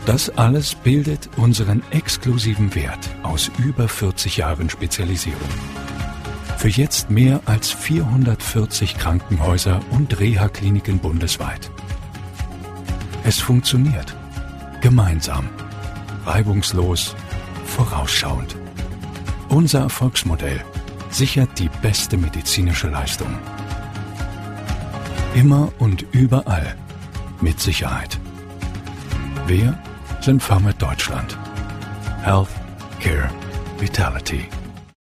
Das alles bildet unseren exklusiven Wert aus über 40 Jahren Spezialisierung. Für jetzt mehr als 440 Krankenhäuser und Reha-Kliniken bundesweit. Es funktioniert. Gemeinsam. Reibungslos. Vorausschauend. Unser Erfolgsmodell sichert die beste medizinische Leistung. Immer und überall. Mit Sicherheit. Wir sind Pharma Deutschland. Health, Care, Vitality.